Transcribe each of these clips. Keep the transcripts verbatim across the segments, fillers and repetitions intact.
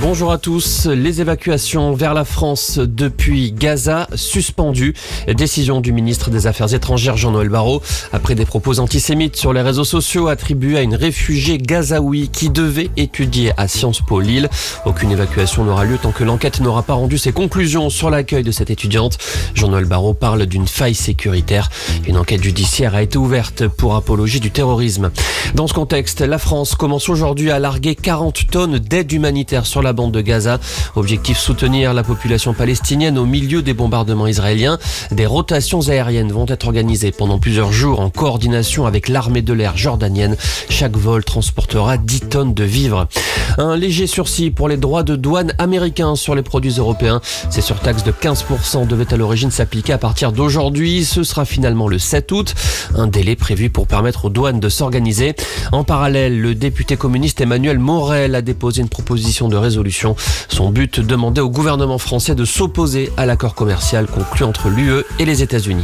Bonjour à tous. Les évacuations vers la France depuis Gaza suspendues. Décision du ministre des Affaires étrangères Jean-Noël Barrot après des propos antisémites sur les réseaux sociaux attribués à une réfugiée gazaoui qui devait étudier à Sciences Po Lille. Aucune évacuation n'aura lieu tant que l'enquête n'aura pas rendu ses conclusions sur l'accueil de cette étudiante. Jean-Noël Barrot parle d'une faille sécuritaire. Une enquête judiciaire a été ouverte pour apologie du terrorisme. Dans ce contexte, la France commence aujourd'hui à larguer quarante tonnes d'aide humanitaire sur la bande de Gaza. Objectif, soutenir la population palestinienne au milieu des bombardements israéliens. Des rotations aériennes vont être organisées pendant plusieurs jours en coordination avec l'armée de l'air jordanienne. Chaque vol transportera dix tonnes de vivres. Un léger sursis pour les droits de douane américains sur les produits européens. Ces surtaxes de quinze pour cent devaient à l'origine s'appliquer à partir d'aujourd'hui. Ce sera finalement le sept août. Un délai prévu pour permettre aux douanes de s'organiser. En parallèle, le député communiste Emmanuel Morel a déposé une proposition de résolution. Son but, demander au gouvernement français de s'opposer à l'accord commercial conclu entre l'U E et les États-Unis.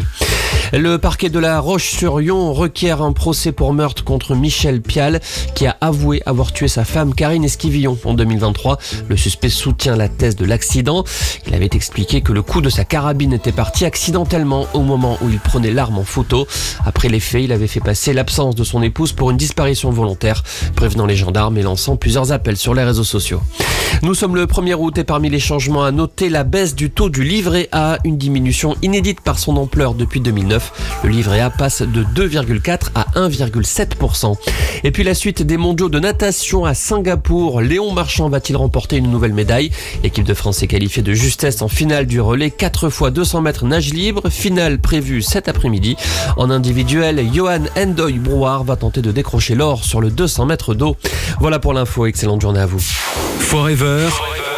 Le parquet de la Roche-sur-Yon requiert un procès pour meurtre contre Michel Pial, qui a avoué avoir tué sa femme Karine Esquivillon en deux mille vingt-trois. Le suspect soutient la thèse de l'accident. Il avait expliqué que le coup de sa carabine était parti accidentellement au moment où il prenait l'arme en photo. Après les faits, il avait fait passer l'absence de son épouse pour une disparition volontaire, prévenant les gendarmes et lançant plusieurs appels sur les réseaux sociaux. Nous sommes le premier août et parmi les changements à noter, la baisse du taux du livret A, une diminution inédite par son ampleur depuis deux mille neuf. Le livret A passe de deux virgule quatre à un virgule sept pour cent. Et puis la suite des mondiaux de natation à Singapour. Léon Marchand va-t-il remporter une nouvelle médaille? L'équipe de France est qualifiée de justesse en finale du relais quatre fois deux cents mètres nage libre. Finale prévue cet après-midi. En individuel, Johan Endoy Brouard va tenter de décrocher l'or sur le deux cents mètres d'eau. Voilà pour l'info. Excellente journée à vous. Forever,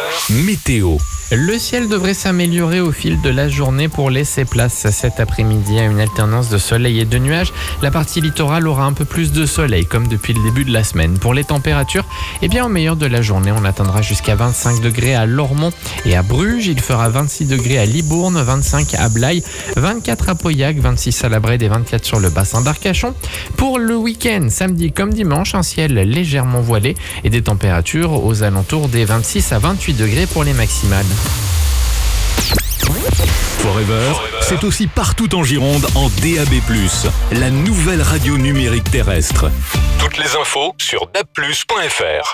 météo. Le ciel devrait s'améliorer au fil de la journée pour laisser place cet après-midi à une alternance de soleil et de nuages. La partie littorale aura un peu plus de soleil comme depuis le début de la semaine. Pour les températures, eh bien au meilleur de la journée, on atteindra jusqu'à vingt-cinq degrés à Lormont et à Bruges. Il fera vingt-six degrés à Libourne, vingt-cinq à Blaye, vingt-quatre à Pauillac, vingt-six à la Brède et vingt-quatre sur le bassin d'Arcachon. Pour le week-end, samedi comme dimanche, un ciel légèrement voilé et des températures aux alentours des vingt-six à vingt-huit degrés pour les maximales. Forever, c'est aussi partout en Gironde en D A B plus, la nouvelle radio numérique terrestre. Toutes les infos sur d a b plus point f r.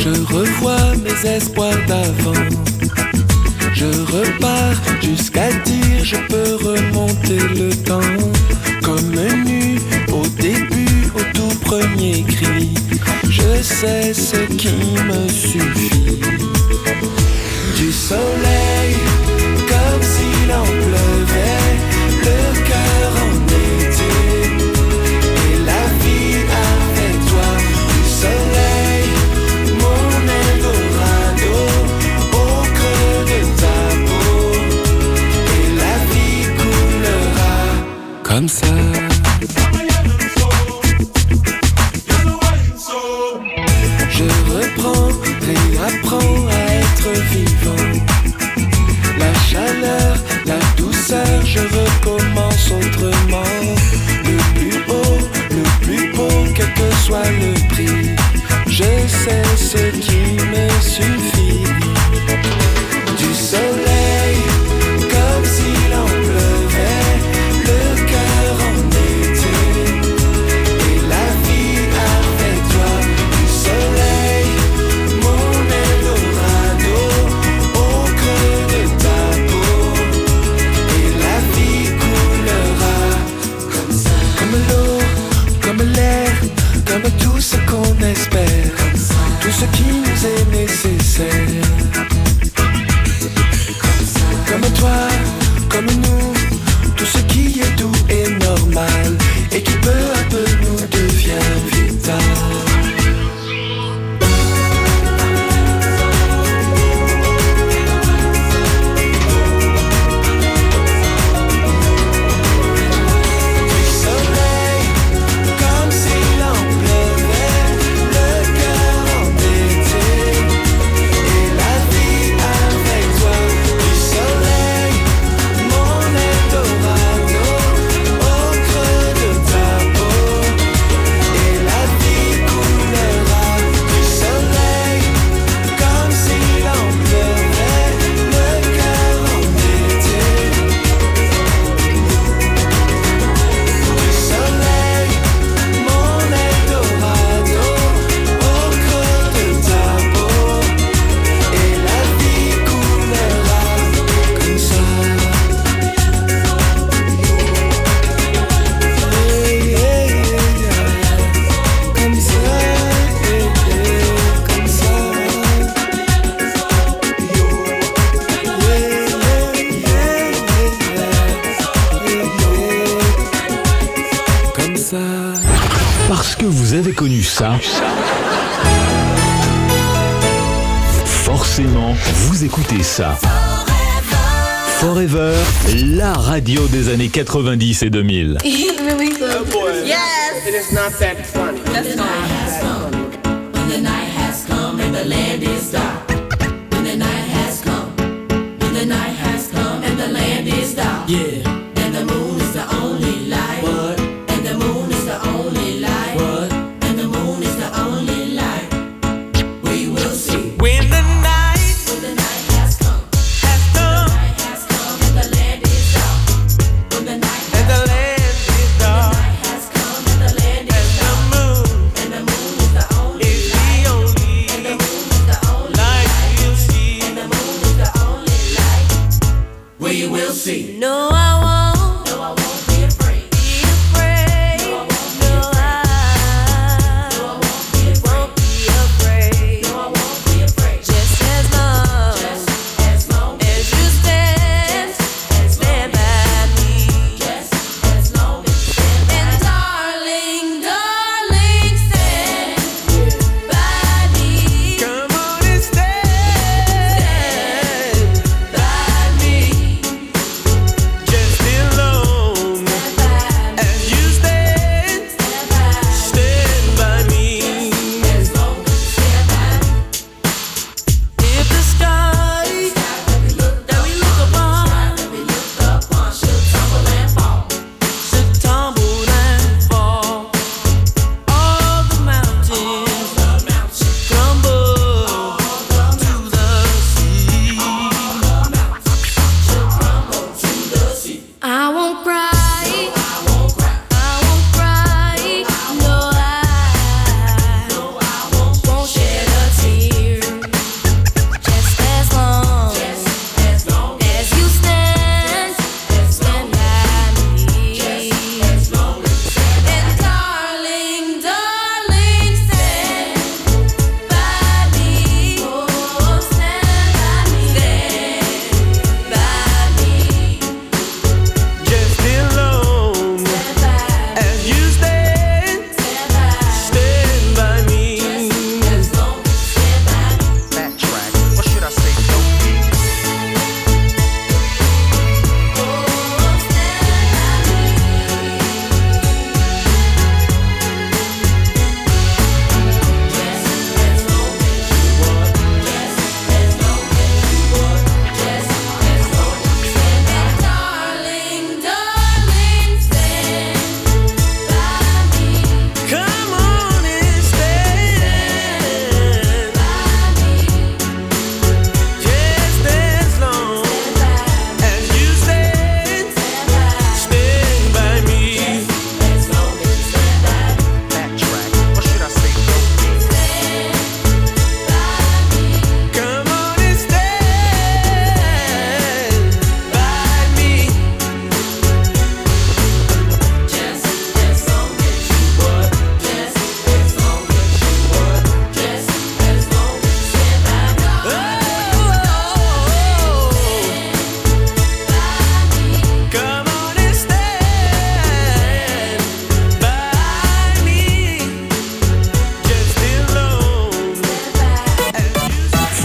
Je revois mes espoirs d'avant. Je repars jusqu'à dire je peux remonter le temps. Comme nu au début, au tout premier cri. Je sais ce qui me suffit. Du soleil, comme s'il en pleuvait, le cœur en été, et la vie avec toi. Du soleil, mon Eldorado, au creux de ta peau, et la vie coulera comme ça. Je reprends, réapprends à être vivant. La chaleur, la douceur, je recommence autrement. Le plus haut, le plus beau, quel que soit le prix. Je sais ce qui me suffit. Du soleil, comme s'il en pleuvait, le cœur en été, et la vie avec toi. Du soleil, mon Eldorado, au creux de ta peau, et la vie coulera comme ça. Comme l'eau, comme l'air, comme tout ce qu'on espère, tout ce qui nous est nécessaire. Comme toi, comme nous, tout ce qui est doux et normal, et qui peu à peu nous devient vital. Parce que vous avez connu ça, forcément, vous écoutez ça. Forever, la radio des années quatre-vingt-dix et deux mille. He's really good. Oh boy. Yes. It is not that funny. That's not. When the night has come and the land is dark. When the night has come, when the night has come and the land is dark. Yeah. And the moon is the only light. What? And the moon is the only light. What? And the moon is the only light. We will see. When the night When the night has come, has come night has come and the land is dark. When the night and the land is dark, has come and the land and is the dark. moon And the moon is the only is the only the only light you'll see. the moon is the only light. We will see. No, I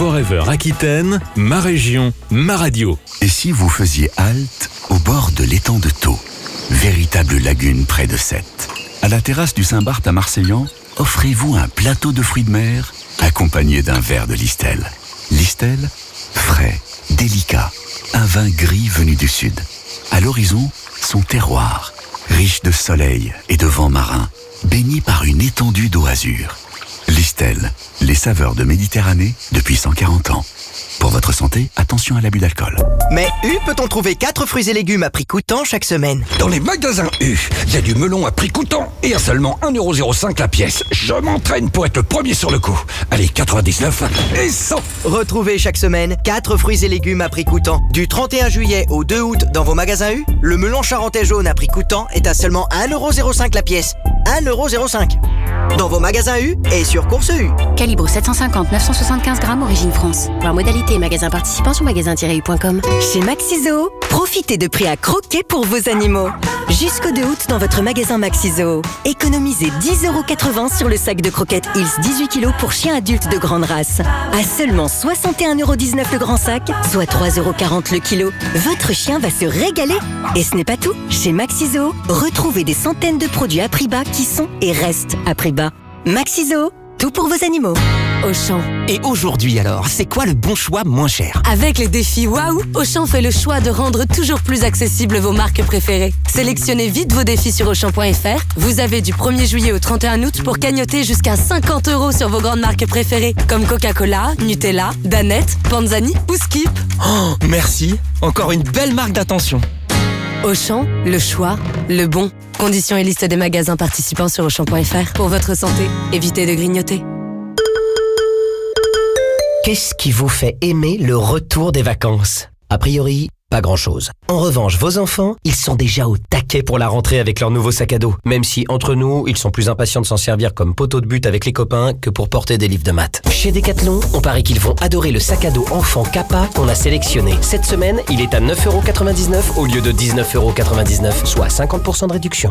Forever Aquitaine, ma région, ma radio. Et si vous faisiez halte au bord de l'étang de Thau, véritable lagune près de Sète. À la terrasse du Saint-Barth à Marseillan, offrez-vous un plateau de fruits de mer accompagné d'un verre de Listel. Listel, frais, délicat, un vin gris venu du sud. À l'horizon, son terroir, riche de soleil et de vent marin, baigné par une étendue d'eau azur. Listel, les saveurs de Méditerranée depuis cent quarante ans. Pour votre santé, attention à l'abus d'alcool. Mais U peut-on trouver quatre fruits et légumes à prix coûtant chaque semaine? Dans les magasins U, il y a du melon à prix coûtant et à seulement un euro zéro cinq la pièce. Je m'entraîne pour être le premier sur le coup. Allez, quatre-vingt-dix-neuf et cent. Retrouvez chaque semaine quatre fruits et légumes à prix coûtant. Du trente et un juillet au deux août dans vos magasins U, le melon charentais jaune à prix coûtant est à seulement un euro zéro cinq la pièce. un euro zéro cinq. Dans vos magasins U et sur Course U. Calibre sept cent cinquante neuf cent soixante-quinze grammes, origine France. Voir modalité et magasin participant sur magasin tiret u point com. Chez Maxi-Zoo, profitez de prix à croquer pour vos animaux. Jusqu'au deux août dans votre magasin Maxi-Zoo. Économisez dix euros quatre-vingts sur le sac de croquettes Hills dix-huit kilos pour chiens adultes de grande race. À seulement soixante et un euros dix-neuf le grand sac, soit trois euros quarante le kilo. Votre chien va se régaler. Et ce n'est pas tout. Chez Maxi-Zoo, retrouvez des centaines de produits à prix bas qui sont et restent à prix bas. Maxi-Zoo, tout pour vos animaux. Auchan. Et aujourd'hui alors, c'est quoi le bon choix moins cher? Avec les défis Waouh, Auchan fait le choix de rendre toujours plus accessibles vos marques préférées. Sélectionnez vite vos défis sur Auchan point F R. Vous avez du premier juillet au trente et un août pour cagnotter jusqu'à cinquante euros sur vos grandes marques préférées, comme Coca-Cola, Nutella, Danette, Panzani ou Skip. Oh, merci. Encore une belle marque d'attention. Auchan, le choix, le bon. Conditions et liste des magasins participants sur Auchan point F R. Pour votre santé, évitez de grignoter. Qu'est-ce qui vous fait aimer le retour des vacances? A priori, pas grand-chose. En revanche, vos enfants, ils sont déjà au taquet pour la rentrée avec leur nouveau sac à dos. Même si, entre nous, ils sont plus impatients de s'en servir comme poteau de but avec les copains que pour porter des livres de maths. Chez Decathlon, on parie qu'ils vont adorer le sac à dos enfant Kappa qu'on a sélectionné. Cette semaine, il est à neuf euros quatre-vingt-dix-neuf au lieu de dix-neuf euros quatre-vingt-dix-neuf, soit cinquante pour cent de réduction.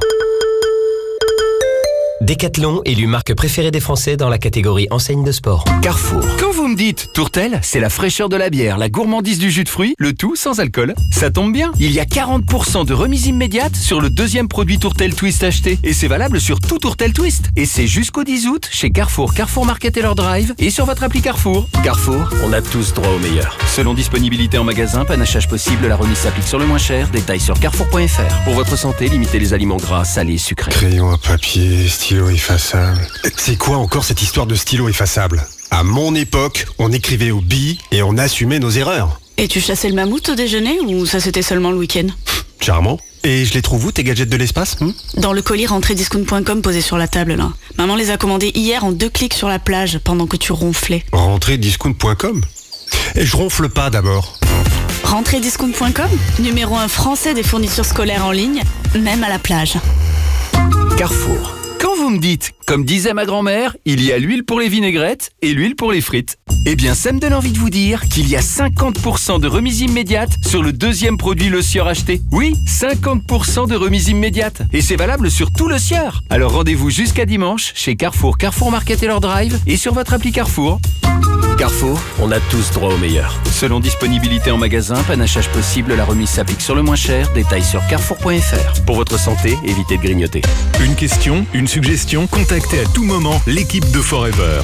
Decathlon, élu marque préférée des Français dans la catégorie enseigne de sport. Carrefour. Quand vous me dites Tourtel, c'est la fraîcheur de la bière, la gourmandise du jus de fruits, le tout sans alcool. Ça tombe bien, il y a quarante pour cent de remise immédiate sur le deuxième produit Tourtel Twist acheté. Et c'est valable sur tout Tourtel Twist. Et c'est jusqu'au dix août chez Carrefour, Carrefour Market et leur drive et sur votre appli Carrefour. Carrefour, on a tous droit au meilleur. Selon disponibilité en magasin, panachage possible, la remise s'applique sur le moins cher. Détails sur carrefour point F R. Pour votre santé, limitez les aliments gras, salés et sucrés. Crayon à papier, stylo effaçable. C'est quoi encore cette histoire de stylo effaçable? À mon époque, on écrivait au billes et on assumait nos erreurs. Et tu chassais le mammouth au déjeuner ou ça c'était seulement le week-end? Charmant. Et je les trouve où tes gadgets de l'espace? hmm Dans le colis rentrée discount point com posé sur la table là. Maman les a commandés hier en deux clics sur la plage pendant que tu ronflais. rentrée discount point com? Et je ronfle pas d'abord. rentrée discount point com, numéro un français des fournitures scolaires en ligne, même à la plage. Carrefour. Quand vous me dites, comme disait ma grand-mère, il y a l'huile pour les vinaigrettes et l'huile pour les frites. Eh bien, ça me donne envie de vous dire qu'il y a cinquante pour cent de remise immédiate sur le deuxième produit Le Sieur acheté. Oui, cinquante pour cent de remise immédiate. Et c'est valable sur tout Le Sieur. Alors rendez-vous jusqu'à dimanche chez Carrefour, Carrefour Market et leur drive et sur votre appli Carrefour. Carrefour, on a tous droit au meilleur. Selon disponibilité en magasin, panachage possible, la remise s'applique sur le moins cher. Détails sur carrefour point F R. Pour votre santé, évitez de grignoter. Une question, une suggestion, contactez à tout moment l'équipe de Forever.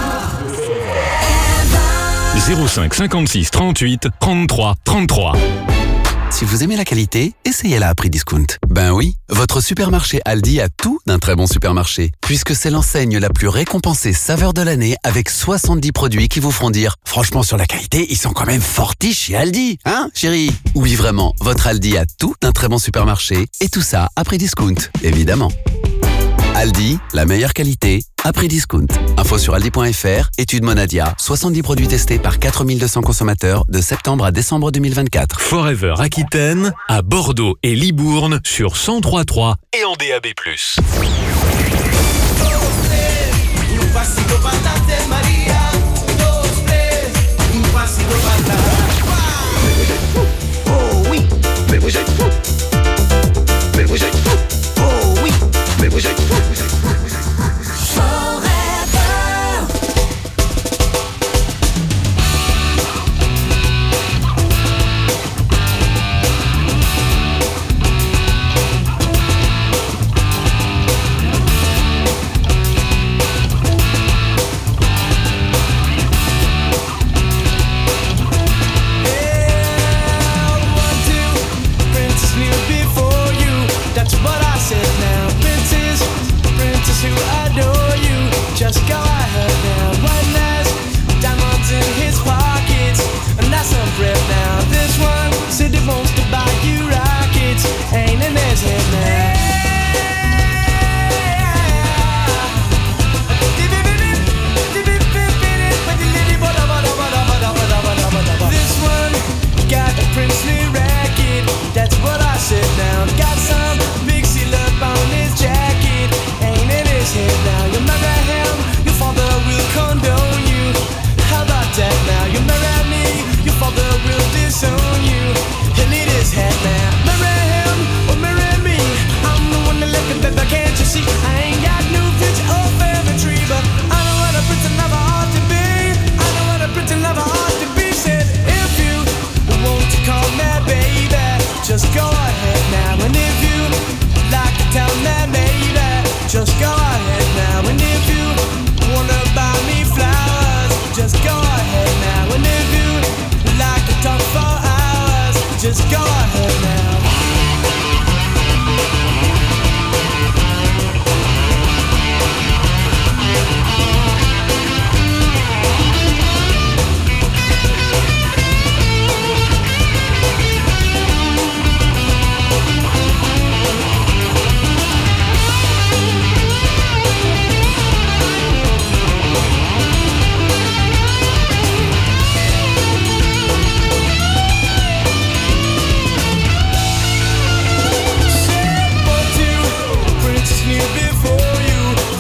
zéro cinq cinquante-six trente-huit trente-trois trente-trois. Si vous aimez la qualité, essayez-la à prix discount. Ben oui, votre supermarché Aldi a tout d'un très bon supermarché, puisque c'est l'enseigne la plus récompensée saveur de l'année avec soixante-dix produits qui vous feront dire « Franchement, sur la qualité, ils sont quand même fortiches chez Aldi, hein, chérie ?» Oui, vraiment, votre Aldi a tout d'un très bon supermarché, et tout ça à prix discount, évidemment. Aldi, la meilleure qualité, à prix discount. Info sur aldi point F R, étude Monadia, soixante-dix produits testés par quatre mille deux cents consommateurs de septembre à décembre deux mille vingt-quatre. Forever Aquitaine, à Bordeaux et Libourne sur cent trois virgule trois et en D A B plus. Oh oui, mais vous êtes fous. Mais vous êtes fous. Oh oui, mais vous êtes fous. Vous êtes fous.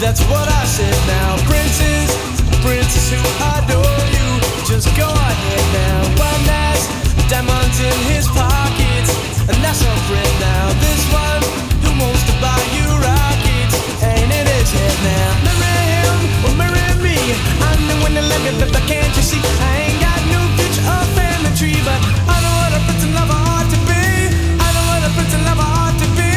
that's what I said now. Princes, princes who adore you, just go ahead now. One has diamonds in his pockets, and that's a friend now. This one who wants to buy you rockets, ain't in his head now. Marry him or marry me, I'm the one that let me live, but can't you see? I ain't got no future or family tree, but I know what a prince and lover ought to be. I know what a prince and lover ought to be.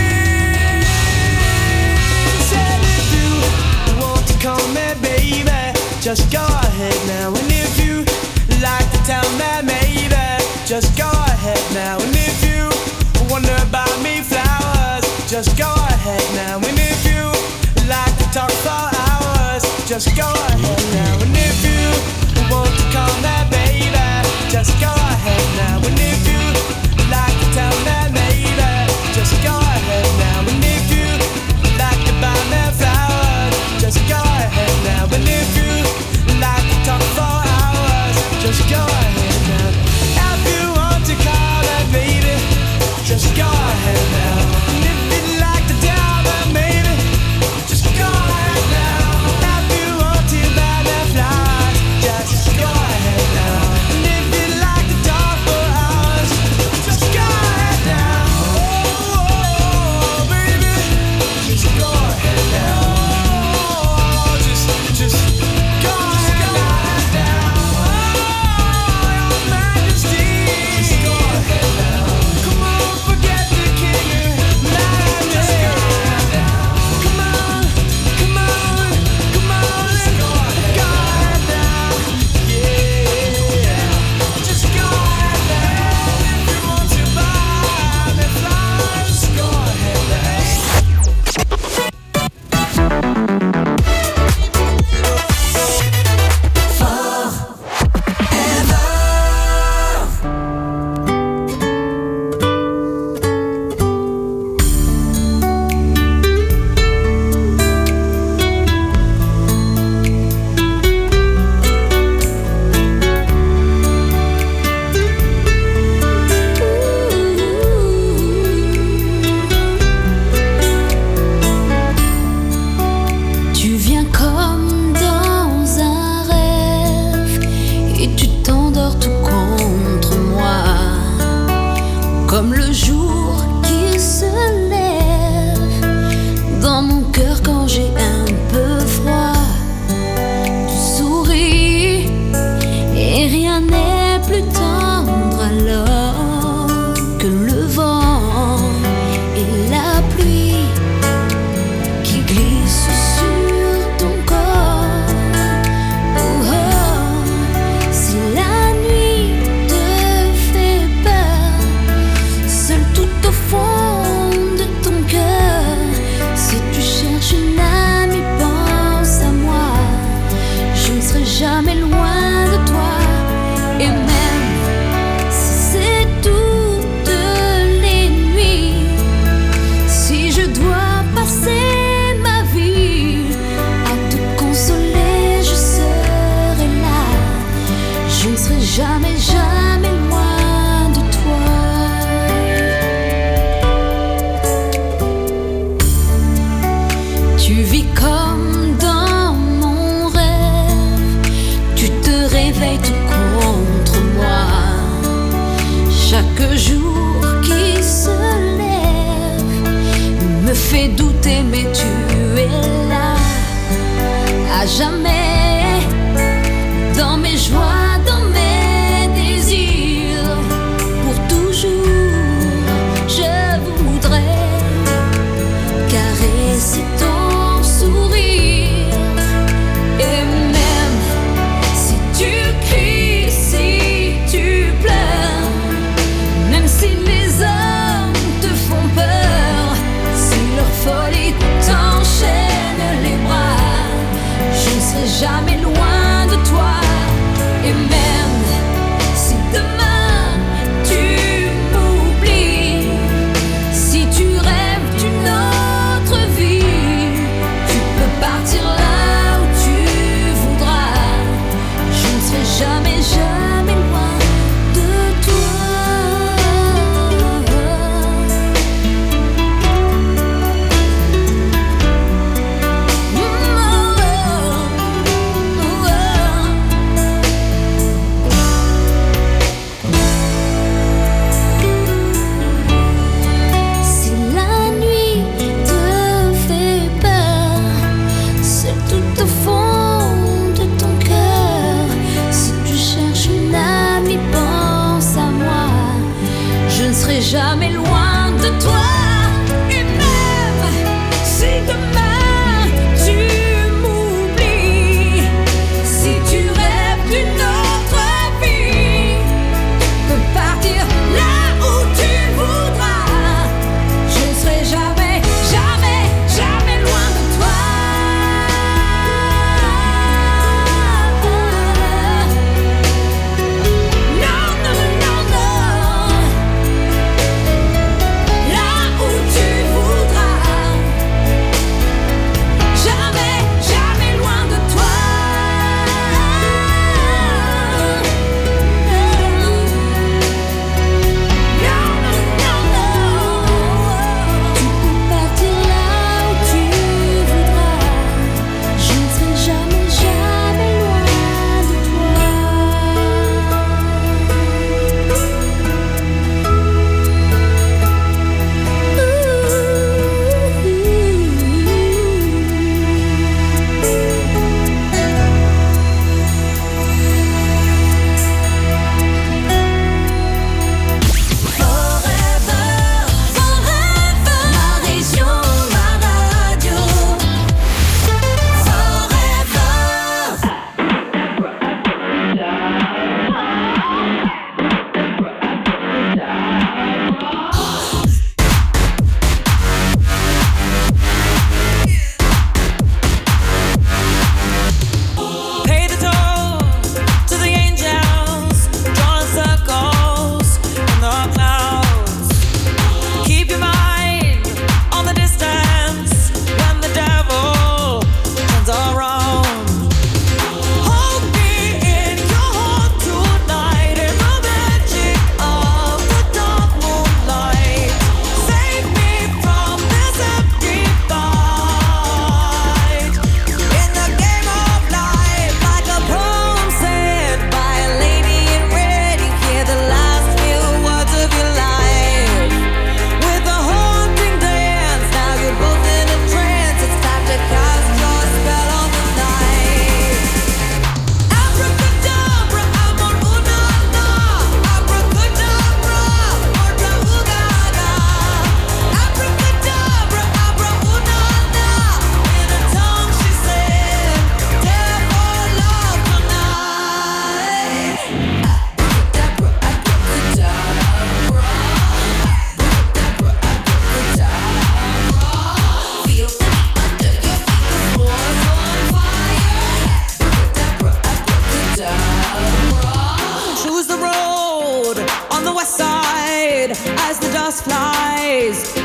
Said if you want to call me baby, just go ahead now. And if you like to tell me maybe, just go ahead now. And if you wonder about me flowers, just go ahead now. And if you like to talk for hours, just go ahead now. And if you want to call me baby, just go ahead now. And if you like to tell me maybe, just go ahead now. And if you like to buy me flowers, just go ahead now. And if you like to talk for hours, just go ahead now. If you want to call me baby, just go ahead now. And if you like to tell me maybe, just go ahead now. If you want to buy me flowers, just go ahead now. And if you like to talk for hours, just go ahead now. Oh, baby, just go ahead now. Oh, just, just go ahead now. Oh, your Majesty, just go ahead now. Come on, forget the king and majesty. Come on, come on, come on, let's go ahead now. Yeah, just go ahead now. If you want to buy me flowers, just go ahead now. Tu viens comme dans un rêve et tu t'endors tout contre moi, comme le jour qui se lève dans mon cœur quand j'ai un peu froid. Tu souris et rien n'est plus tendre alors que le vent et la pluie qui glisse sur ton corps. Oh, oh. Si la nuit te fait peur, seul tout au fond de ton cœur, si tu cherches une amie, pense à moi. Je ne serai jamais loin de toi. Et même si c'est toutes les nuits, si je dois passer ma vie à te consoler, je serai là. Je ne serai jamais, jamais loin de toi. Tu vis comme dans mon rêve, tu te réveilles tout contre moi. Chaque jour qui se lève me fait douter, mais tu es là à jamais, dans mes joies, dans mes désirs, pour toujours. Je voudrais caresser ton sourire. Et même si tu cries, si tu pleures, même si les hommes te font peur, si leur folie t'en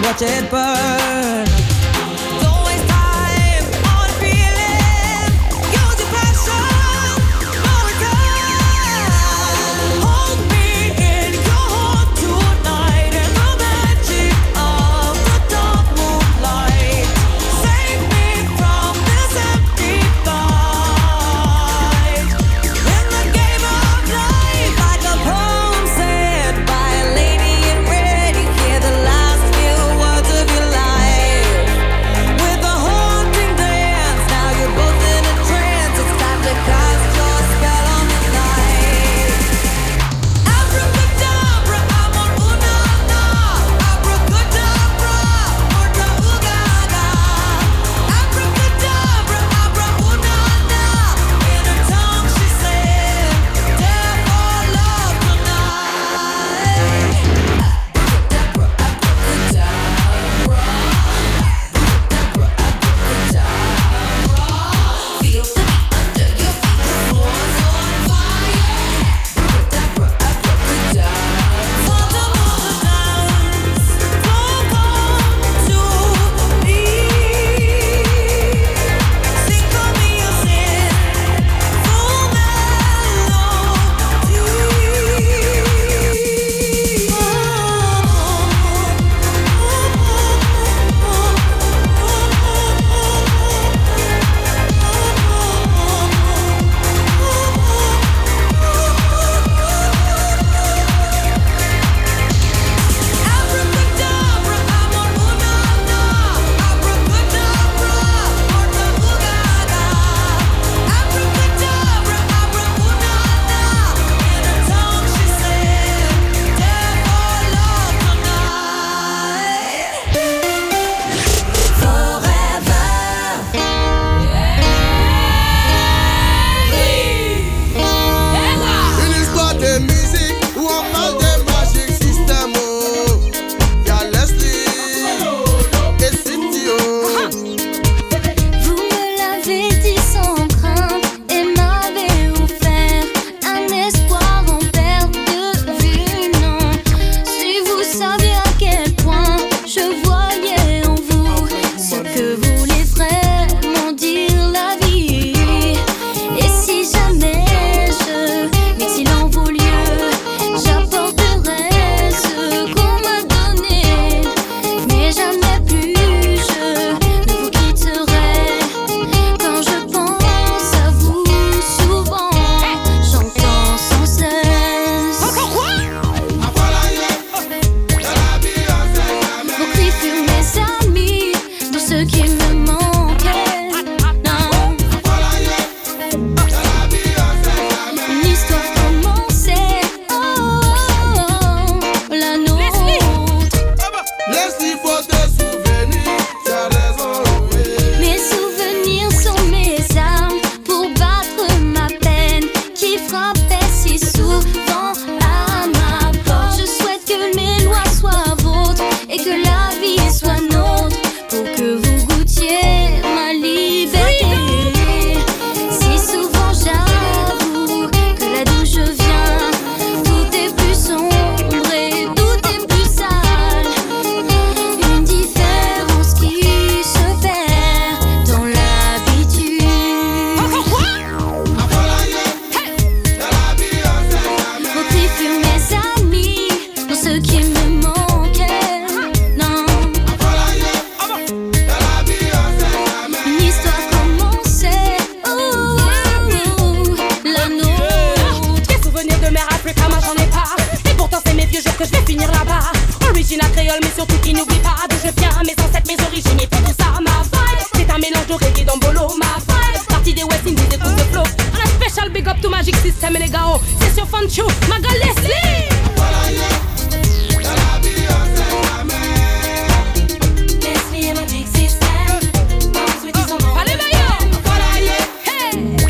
watch it burn. Don't waste time on feeling. Use your passion, no return. Hold me in your heart tonight in the magic of the dark moonlight. Save me from this empty fight. In the game of life, like a poem said by a lady in red, you hear the last few words of your life. With a haunting dance, now you're both in a trance. It's time to cast your spell on the night. Abracadabra, I'm on una-na. Abracadabra, orta ugaga. Abracadabra, abra una-na. In her tongue she said, death or love tonight. Feel the beat under your feet, the floor's on fire. For the moment dance, come on to me. Sing for me your sin, full Abracadabra, I'm on una-na. Abracadabra, orta ugaga. Abracadabra, abra una-na. In her tongue she said, death or love tonight. Forever. Une histoire de musique où on parle de Magic System. Oh. Y'a Leslie et Cynthia. Vous me l'avez dit sans crainte et m'avez offert un espoir en perte de vue. Non, si vous saviez à quel point je voyais en vous ce que voulait vraiment dire la vie. Et si jamais je m'exile en vos lieux, j'apporterai ce qu'on m'a donné. Mais jamais plus je ne vous quitterai. Quand je pense à vous, souvent j'entends sans cesse vos cris furent mes amis dans ce qui me manquait. Non, une histoire commençait, oh, la nôtre. Leslie, faut te souvenir, t'as raison, oui. Mes souvenirs sont mes armes pour battre ma peine qui frappait si souvent à ma porte. Je souhaite que mes lois soient vôtres et que la vie soit nôtre pour que vous goûtiez ma liberté. Si souvent j'avoue que là d'où je viens, tout est plus sombre et tout est plus sale. Une différence qui se perd dans l'habitude. Vos cris furent mes amis dans ce qui me manquait. Non, une histoire commençait, oh, la nôtre. Des souvenirs de mère Africa, moi j'en ai pas. Et pourtant c'est mes vieux jours que je vais finir là-bas. Original créole, mais surtout qui n'oublie pas d'où je viens, mes ancêtres, mes origines et tout ça. Ma vibe, c'est un mélange de reggae d'Ambolo. Ma vibe, partie des West Indies et tout ce flow. On a special big up to Magic System et les gars, c'est sur Fancho, Maga Leslie. Leslie et Magic System, sweetie son nom. Allez, meilleur. Hey.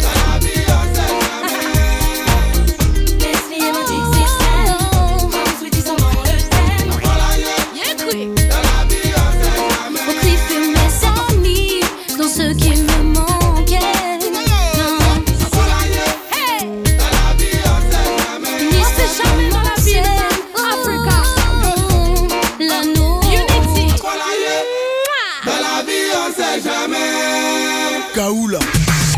Leslie et Magic System, sweetie son nom le thème. Yeah, quick. Vos cris furent mes amis dans ce qui me manquait. Non, Hey. une histoire Jamais dans la vie. commençait, oh, la nôtre. jusqu'à où là?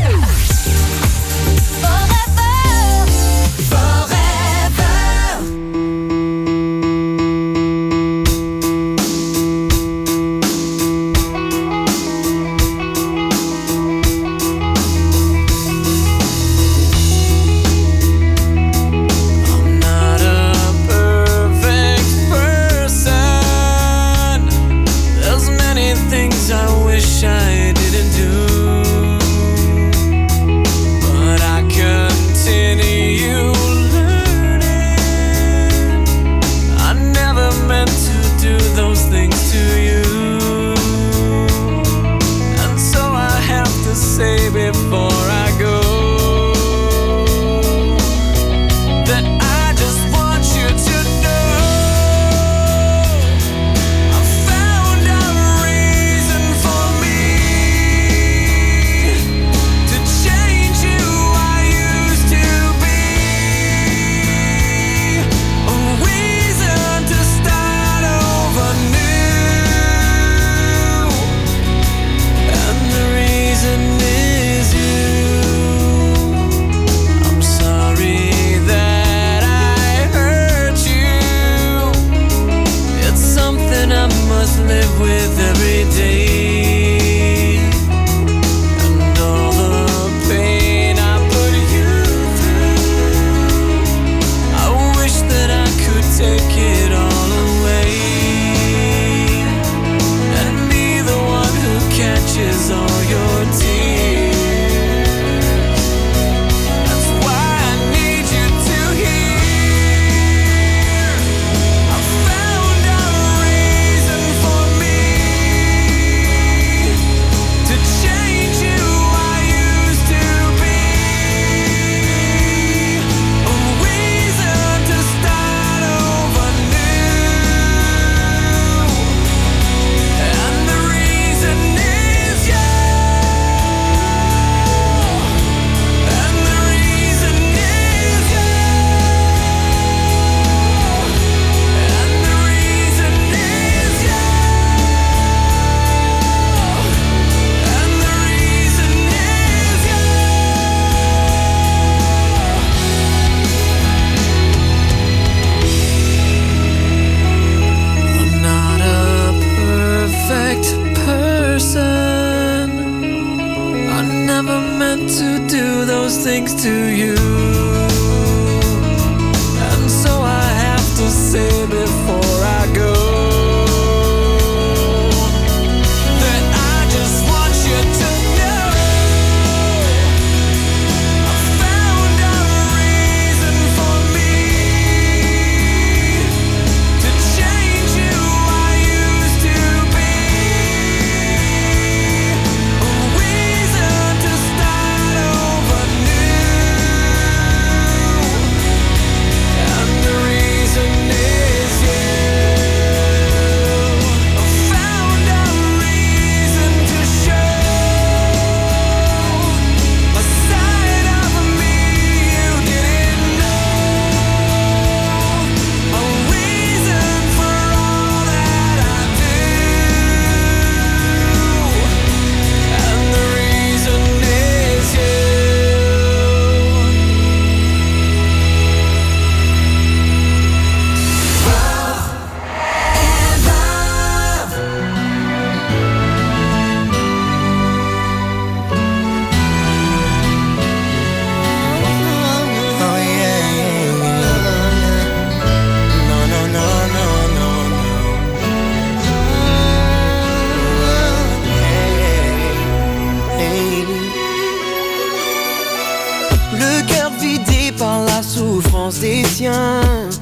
des tiens.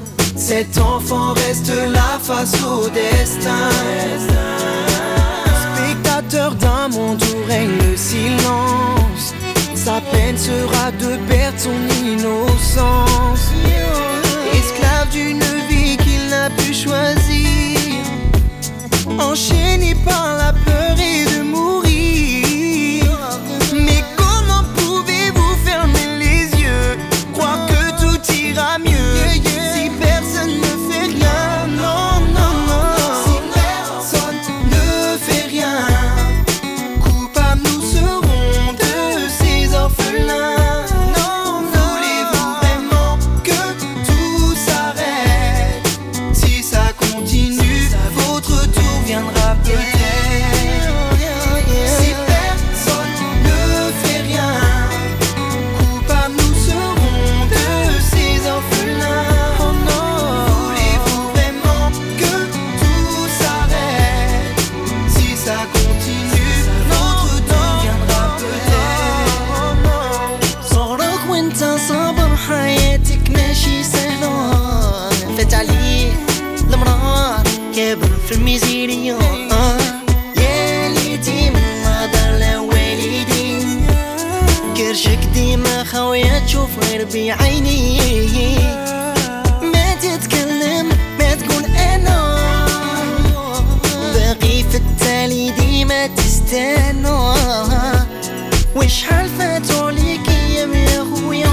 Cet enfant reste là face au destin. Spectateur d'un monde où règne le silence. Sa peine sera de perdre son innocence. Esclave d'une vie qu'il n'a pu choisir, enchaîné par la peur et de mourir. Mais comment pouvez-vous fermer les yeux, croire que tout ira mieux si personne ne fait rien? Non, non, non. Si personne ne fait rien, coupables nous serons خويا تشوف غير بعيني ما تتكلم ما تقول انا باقي في التالي ديما تستنى وشحال فاتوا ليك ايام يا خويا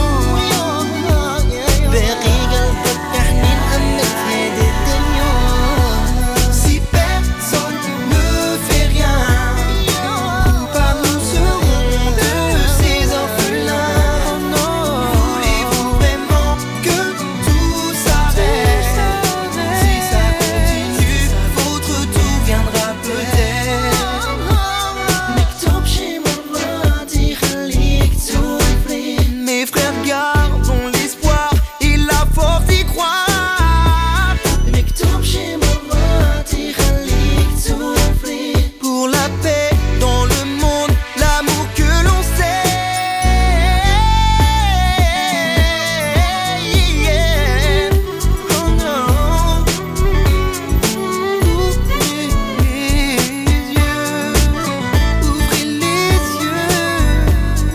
باقي قلبك حنين امك هاد الدنيا Si personne ne fait rien pas nous serons de ces orphelins voulez-vous vraiment que tout s'arrête Si ça continue votre tour viendra peut-être مكتوب شي مرات يخليك تسولفلي Mes frères gardons l'espoir et la force d'y croire مكتوب شي مرات يخليك تسولفلي Pour la paix dans le monde, l'amour que l'on sait yeah. Oh non. Ouvrez les yeux, ouvrez les yeux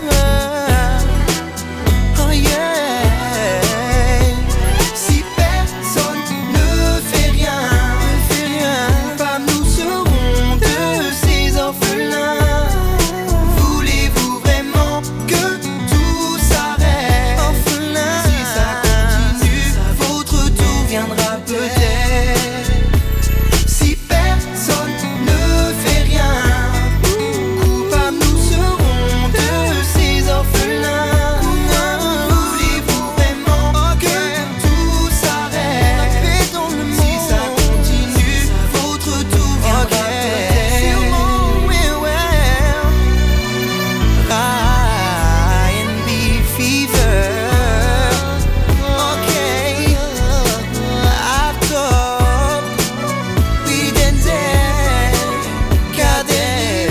Oh yeah. Si personne ne fait rien, ne fait rien, pas nous serons de ces orphelins. Voulez-vous vraiment que tout s'arrête? Orphelin. Si ça continue, votre tour viendra peut-être. Si personne ne fait rien, coupables nous serons de ces orphelins. Voulez-vous vraiment que tout s'arrête? Si ça continue, votre tour viendra peut-être. I N B fever. Okay. After we Denzel, Cadet,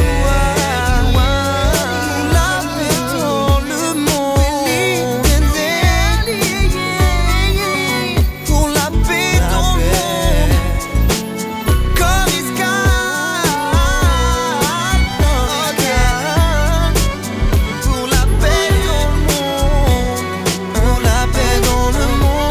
la paix dans le monde. Denzel, pour la paix dans le monde. Coruscant, pour la paix dans le monde. Pour la paix dans le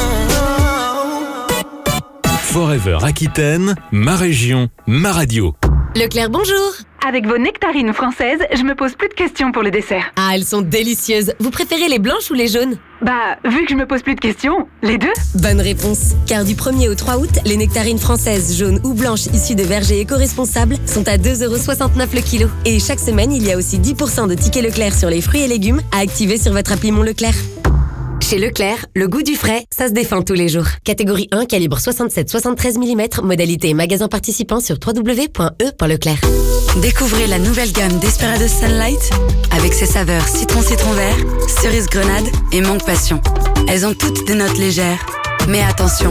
monde. Forever Aquitaine, ma région, ma radio. Leclerc, bonjour. Avec vos nectarines françaises, je me pose plus de questions pour le dessert. Ah, elles sont délicieuses. Vous préférez les blanches ou les jaunes? Bah, vu que je me pose plus de questions, les deux. Bonne réponse. Car du premier au trois août, les nectarines françaises, jaunes ou blanches issues de vergers éco-responsables sont à deux euros soixante-neuf le kilo. Et chaque semaine, il y a aussi dix pour cent de tickets Leclerc sur les fruits et légumes à activer sur votre appli Mon Leclerc. Chez Leclerc, le goût du frais, ça se défend tous les jours. Catégorie un, calibre soixante-sept soixante-treize millimètres, modalité magasin participant sur w w w point e point leclerc. Découvrez la nouvelle gamme Desperados Sunlight avec ses saveurs citron-citron vert, cerise grenade et mangue passion. Elles ont toutes des notes légères. Mais attention,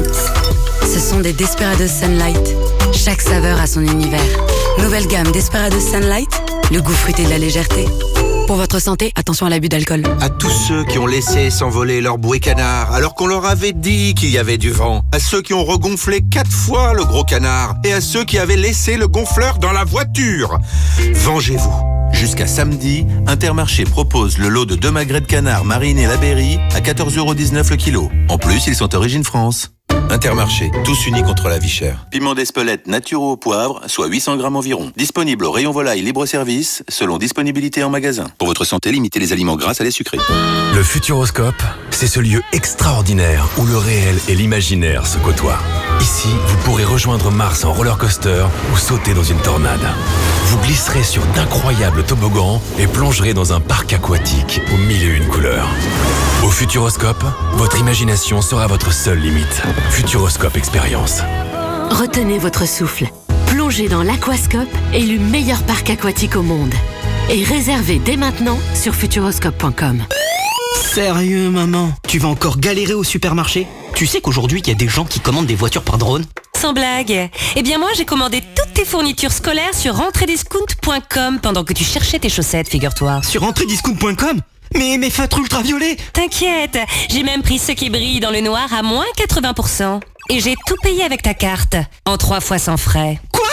ce sont des Desperados Sunlight. Chaque saveur a son univers. Nouvelle gamme Desperados Sunlight, le goût fruité de la légèreté. Pour votre santé, attention à l'abus d'alcool. À tous ceux qui ont laissé s'envoler leur bouée canard alors qu'on leur avait dit qu'il y avait du vent. À ceux qui ont regonflé quatre fois le gros canard. Et à ceux qui avaient laissé le gonfleur dans la voiture. Vengez-vous. Jusqu'à samedi, Intermarché propose le lot de deux magrets de canard marinés la Berry à quatorze euros dix-neuf le kilo. En plus, ils sont origine France. Intermarché, tous unis contre la vie chère. Piment d'Espelette naturaux au poivre, soit huit cents grammes environ. Disponible au rayon volaille libre-service, selon disponibilité en magasin. Pour votre santé, limitez les aliments gras à les sucrés. Le Futuroscope, c'est ce lieu extraordinaire où le réel et l'imaginaire se côtoient. Ici, vous pourrez rejoindre Mars en roller coaster ou sauter dans une tornade. Vous glisserez sur d'incroyables toboggans et plongerez dans un parc aquatique aux mille et une couleurs. Au Futuroscope, votre imagination sera votre seule limite. Futuroscope Expérience. Retenez votre souffle. Plongez dans l'Aquascope, élu meilleur parc aquatique au monde. Et réservez dès maintenant sur futuroscope point com. Sérieux, maman? Tu vas encore galérer au supermarché? Tu sais qu'aujourd'hui, il y a des gens qui commandent des voitures par drone? Sans blague. Eh bien moi, j'ai commandé toutes tes fournitures scolaires sur rentrée discount point com pendant que tu cherchais tes chaussettes, figure-toi. Sur rentrée discount point com? Mais mes feutres ultraviolets! T'inquiète, j'ai même pris ceux qui brillent dans le noir à moins quatre-vingts pour cent. Et j'ai tout payé avec ta carte, en trois fois sans frais. Quoi?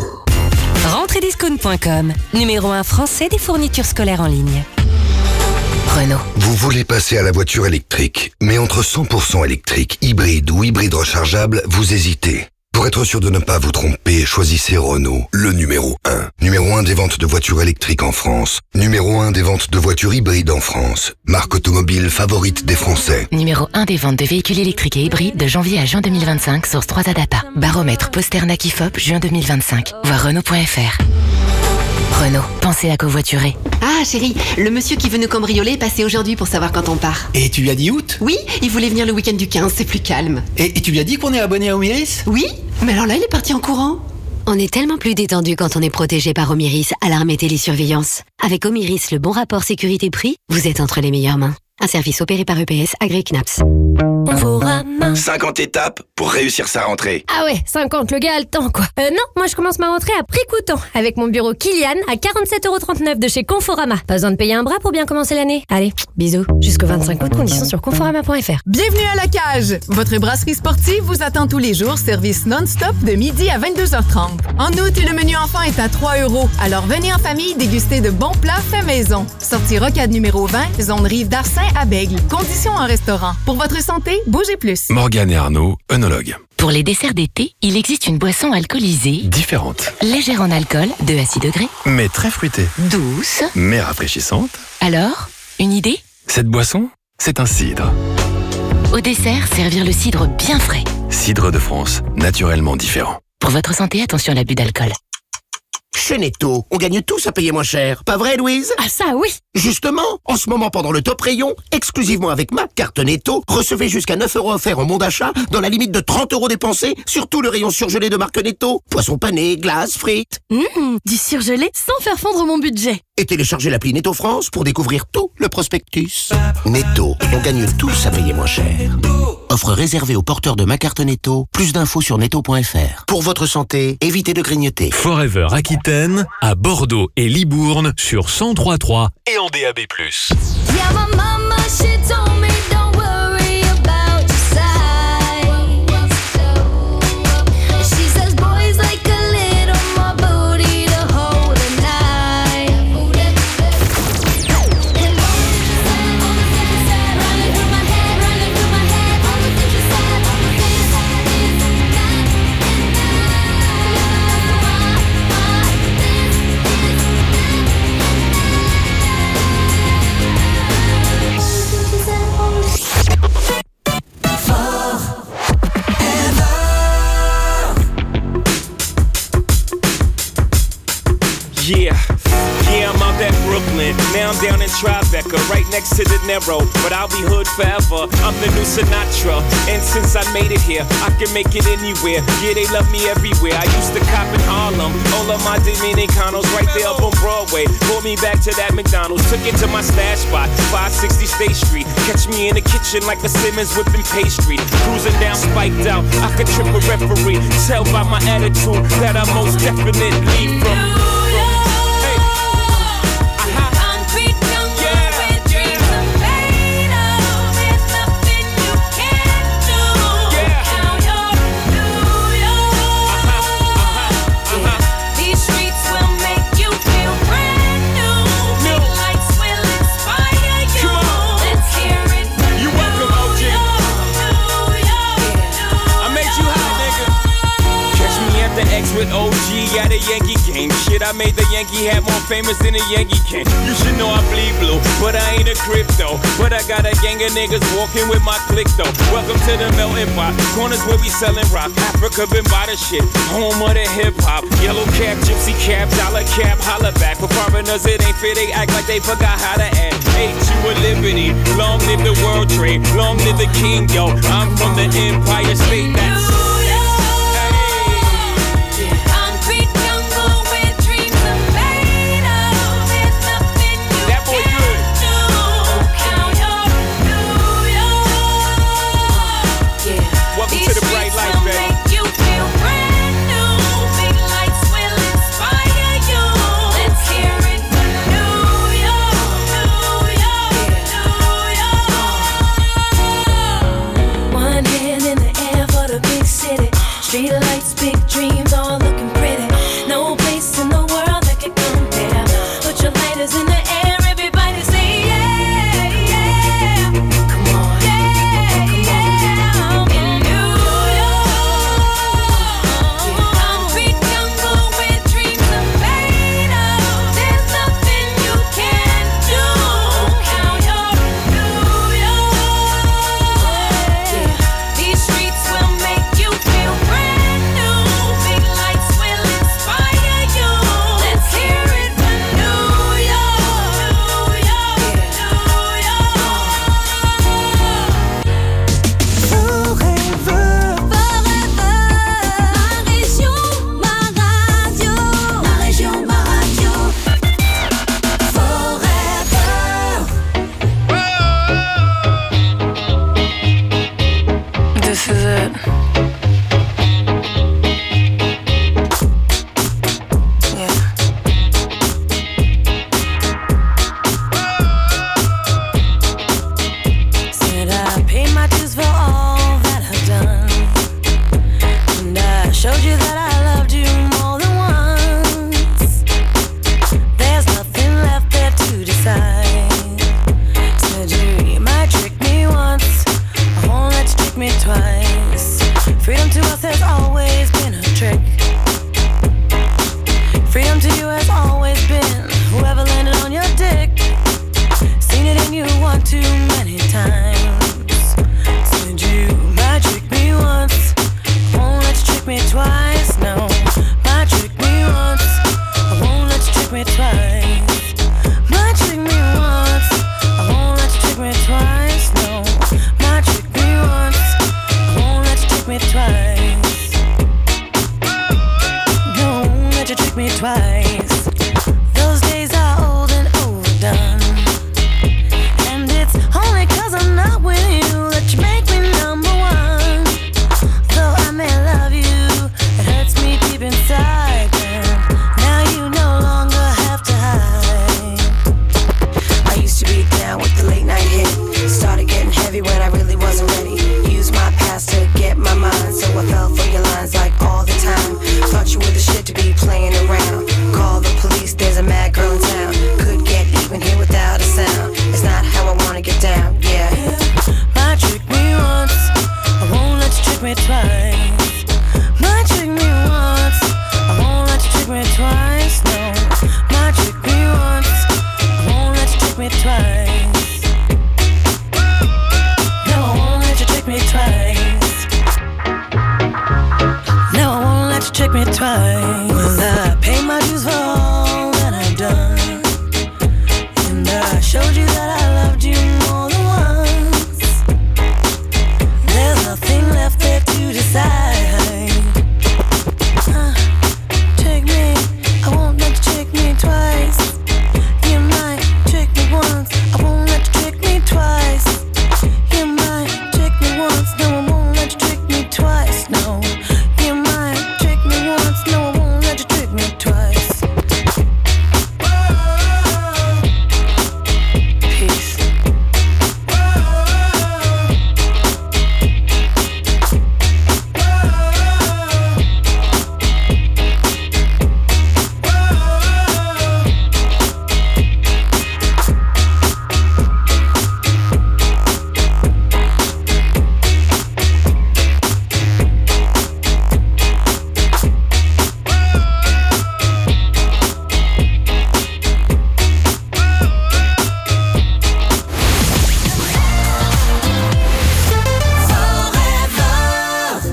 rentrée discount point com, numéro un français des fournitures scolaires en ligne. Renault. Vous voulez passer à la voiture électrique, mais entre cent pour cent électrique, hybride ou hybride rechargeable, vous hésitez. Pour être sûr de ne pas vous tromper, choisissez Renault, le numéro un. Numéro un des ventes de voitures électriques en France. Numéro un des ventes de voitures hybrides en France. Marque automobile favorite des Français. Numéro un des ventes de véhicules électriques et hybrides de janvier à juin deux mille vingt-cinq, source trois A Data. Baromètre Posternak I F O P, juin deux mille vingt-cinq. Voir Renault point F R. Renault, pensez à covoiturer. Ah chérie, le monsieur qui veut nous cambrioler est passé aujourd'hui pour savoir quand on part. Et tu lui as dit août? Oui, il voulait venir le week-end du quinze, c'est plus calme. Et, et tu lui as dit qu'on est abonné à Omiris? Oui, mais alors là il est parti en courant. On est tellement plus détendu quand on est protégé par Omiris, alarme et télésurveillance. Avec Omiris, le bon rapport sécurité-prix, vous êtes entre les meilleures mains. Un service opéré par E P S, agréé C N A P S. cinquante étapes pour réussir sa rentrée. Ah ouais, cinquante, le gars a le temps quoi. Euh non, moi je commence ma rentrée à prix coûtant avec mon bureau Kilian à quarante-sept euros trente-neuf de chez Conforama. Pas besoin de payer un bras pour bien commencer l'année. Allez, bisous. Jusqu'au vingt-cinq août, conditions sur conforama point F R. Bienvenue à la cage. Votre brasserie sportive vous attend tous les jours, service non-stop de midi à vingt-deux heures trente. En août, le menu enfant est à trois euros. Alors venez en famille déguster de bons plats faits maison. Sortie Rocade numéro vingt, zone Rive d'Arcin à Bègle. Conditions en restaurant. Pour votre santé, bougez plus. Morgane et Arnaud, œnologues. Pour les desserts d'été, il existe une boisson alcoolisée, Différente, légère en alcool, deux à six degrés, mais très fruitée, douce. mais rafraîchissante. Alors, une idée? Cette boisson, c'est un cidre. Au dessert, servir le cidre bien frais. Cidre de France, naturellement différent. Pour votre santé, attention à l'abus d'alcool. Chez Netto, on gagne tous à payer moins cher. Pas vrai, Louise? Ah ça, oui! Justement, en ce moment pendant le top rayon, exclusivement avec ma carte Netto, recevez jusqu'à neuf euros offerts en bon d'achat dans la limite de trente euros dépensés sur tout le rayon surgelé de marque Netto. Poissons panés, glaces, frites. Mmh, du surgelé sans faire fondre mon budget. Et téléchargez l'appli Netto France pour découvrir tout le prospectus. Netto, on gagne tous à payer moins cher. Offre réservée aux porteurs de ma carte Netto. Plus d'infos sur netto point F R. Pour votre santé, évitez de grignoter. Forever Aquitaine, à Bordeaux et Libourne sur cent trois virgule trois et en D A B plus. Yeah, my mama, she told me don't worry about your size. She says boys like a little more booty to hold at night. And all the things you said, all the things you said, running through my head, running through my head. All the things you said, all the things you said, this and that and Yeah, yeah, I'm out at Brooklyn. Now I'm down in Tribeca, right next to the Narrow. But I'll be hood forever. I'm the new Sinatra. And since I made it here, I can make it anywhere. Yeah, they love me everywhere. I used to cop in Harlem. All of my Dominicanos right there up on Broadway. Pulled me back to that McDonald's. Took it to my stash spot, five sixty State Street. Catch me in the kitchen like a Simmons whipping pastry. Cruising down, spiked out. I could trip a referee. Tell by my attitude that I most definitely from. With O G at a Yankee game. Shit, I made the Yankee hat more famous than a Yankee can. You should know I bleed blue, but I ain't a crypto. But I got a gang of niggas walking with my click though. Welcome to the melting pot. Corners where we selling rock. Africa been by the shit. Home of the hip hop. Yellow cap, gypsy cap, dollar cap, holla back. For foreigners it ain't fair, they act like they forgot how to act. Hate you a liberty. Long live the world trade. Long live the king, yo. I'm from the Empire State. That's one hand in the air for the big city.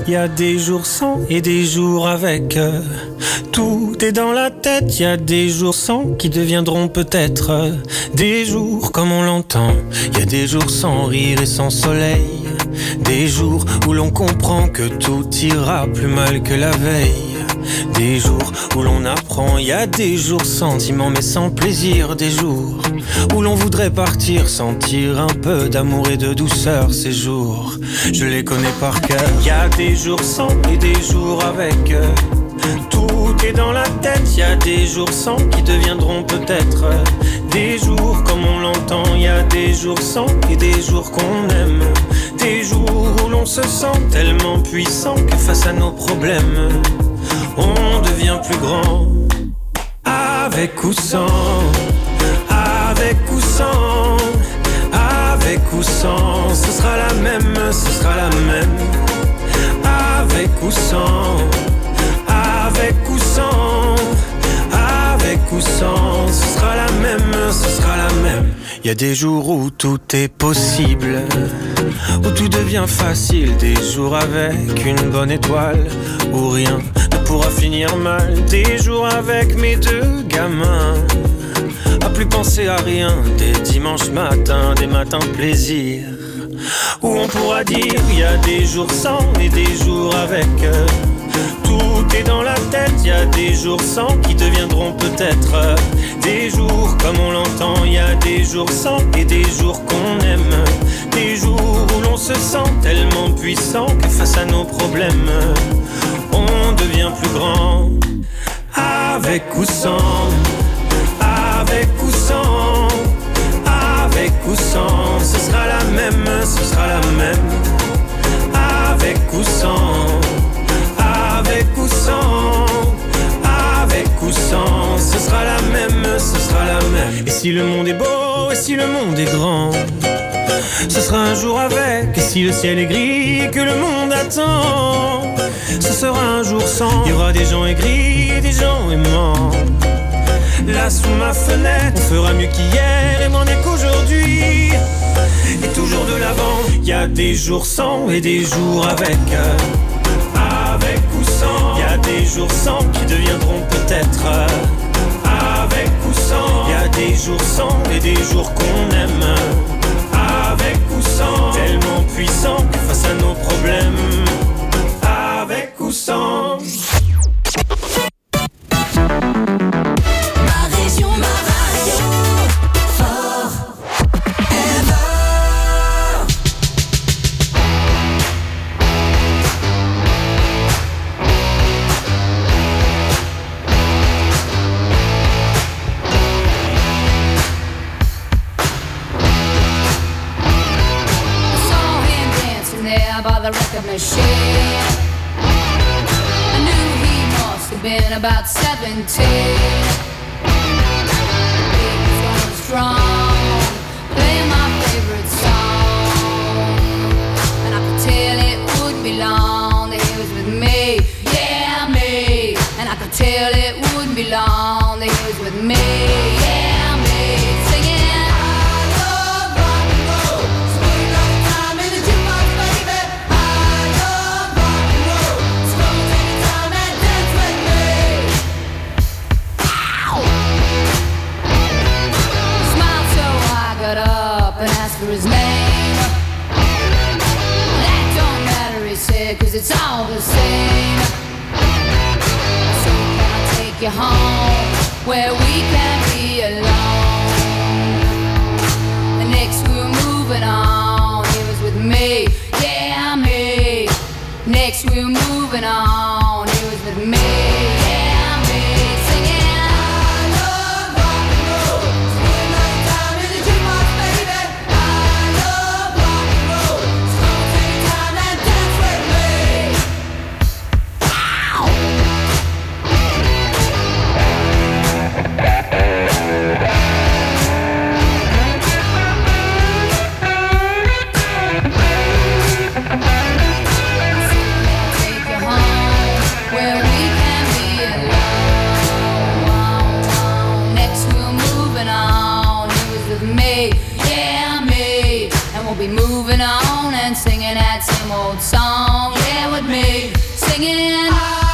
y a des jours sans et des jours avec. Tout est dans la tête, y a des jours sans qui deviendront peut-être des jours comme on l'entend. Y a des jours sans rire et sans soleil, des jours où l'on comprend que tout ira plus mal que la veille. Des jours où l'on apprend, y a des jours sentiments mais sans plaisir. Des jours où l'on voudrait partir, sentir un peu d'amour et de douceur. Ces jours, je les connais par cœur. Y a des jours sans et des jours avec. Tout est dans la tête, y a des jours sans qui deviendront peut-être des jours comme on l'entend. Y a des jours sans et des jours qu'on aime. Des jours où l'on se sent tellement puissant que face à nos problèmes on devient plus grand. Avec ou sans, avec ou sans, avec ou sans, ce sera la même, ce sera la même. Avec ou sans, avec ou sans, avec ou sans, ce sera la même, ce sera la même. Y a des jours où tout est possible, où tout devient facile. Des jours avec une bonne étoile, où rien ne pourra finir mal. Des jours avec mes deux gamins, à plus penser à rien. Des dimanches matins, des matins de plaisir, où on pourra dire y a des jours sans et des jours avec. Tout est dans la tête, y a des jours sans qui deviendront peut-être des jours comme on l'entend. Y a des jours sans et des jours qu'on aime. Des jours où l'on se sent tellement puissant que face à nos problèmes on devient plus grand. Avec ou sans, avec ou sans, avec ou sans, ce sera la même, ce sera la même. Avec ou sans, avec ou sans, avec ou sans, ce sera la même, ce sera la même. Et si le monde est beau, et si le monde est grand, ce sera un jour avec. Et si le ciel est gris, que le monde attend, ce sera un jour sans. Il y aura des gens aigris, des gens aimants. Là sous ma fenêtre, on fera mieux qu'hier et moins bien qu'aujourd'hui. Et toujours de l'avant, il y a des jours sans et des jours avec. Avec ou sans, il y a des jours sans qui deviendront peut-être avec ou sans. Il y a des jours sans et des jours qu'on aime. Avec ou sans, tellement puissant que face à nos problèmes. Avec ou sans. Ma région, ma radio, fort. By the record machine, I knew he must have been about seventeen. He was going strong, playing my favorite song, and I could tell it would be long that he was with me, yeah me. And I could tell it wouldn't be long that he was with me, yeah me. Singing. For his name, that don't matter, he said, cause it's all the same. So can I take you home, where we can be alone? And next we were moving on, he was with me, yeah me. Next we were moving on, he was with me, yeah me. Singing. be moving on and singing that same old song. Yeah, with me, singing.